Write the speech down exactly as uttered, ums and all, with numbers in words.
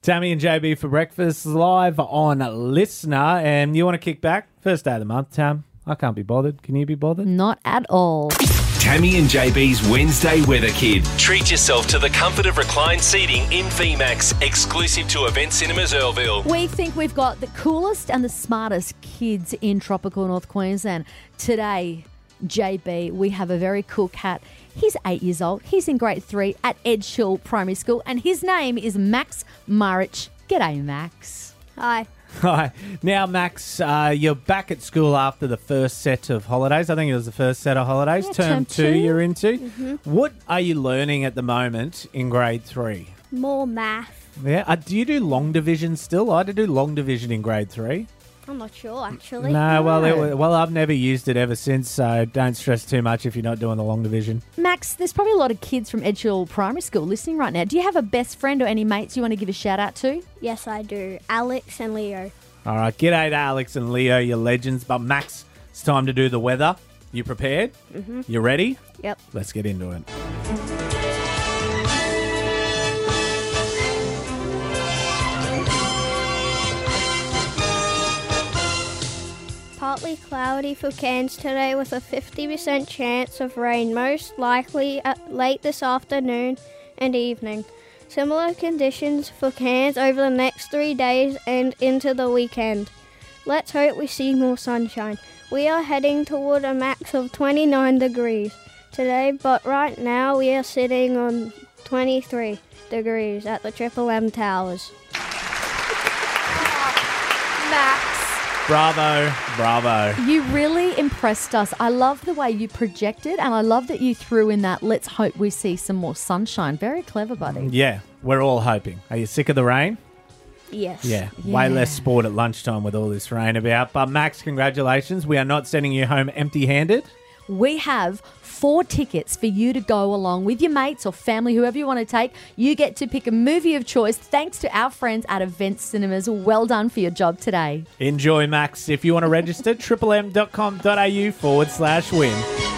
Tammy and J B for breakfast live on Listener. And you want to kick back? First day of the month, Tam. I can't be bothered. Can you be bothered? Not at all. Tammy and J B's Wednesday Weather Kid. Treat yourself to the comfort of reclined seating in V MAX, exclusive to Event Cinemas Earlville. We think we've got the coolest and the smartest kids in tropical North Queensland. Today, J B, we have a very cool cat. He's eight years old. He's in grade three at Edgehill Primary School, and his name is Max Marich. G'day, Max. Hi. Hi. Now, Max, uh, you're back at school after the first set of holidays. I think it was the first set of holidays. Yeah, term, term two, two. you're into. Mm-hmm. What are you learning at the moment in grade three? More math. Yeah. Uh, do you do long division still? I had to do long division in grade three. I'm not sure, actually. No, well, No. it, well, I've never used it ever since, so don't stress too much if you're not doing the long division. Max, there's probably a lot of kids from Edgehill Primary School listening right now. Do you have a best friend or any mates you want to give a shout out to? Yes, I do. Alex and Leo. All right, g'day to Alex and Leo, your legends. But Max, it's time to do the weather. You prepared? Mm-hmm. You ready? Yep. Let's get into it. Partly cloudy for Cairns today with a fifty percent chance of rain, most likely at late this afternoon and evening. Similar conditions for Cairns over the next three days and into the weekend. Let's hope we see more sunshine. We are heading toward a max of twenty-nine degrees today, but right now we are sitting on twenty-three degrees at the Triple M Towers. Max. Bravo, bravo. You really impressed us. I love the way you projected, and I love that you threw in that let's hope we see some more sunshine. Very clever, buddy. Yeah, we're all hoping. Are you sick of the rain? Yes. Yeah, Yeah. way less sport at lunchtime with all this rain about. But Max, congratulations. We are not sending you home empty-handed. We have four tickets for you to go along with your mates or family, whoever you want to take. You get to pick a movie of choice thanks to our friends at Event Cinemas. Well done for your job today. Enjoy, Max. If you want to register, triple m dot com dot a u forward slash win.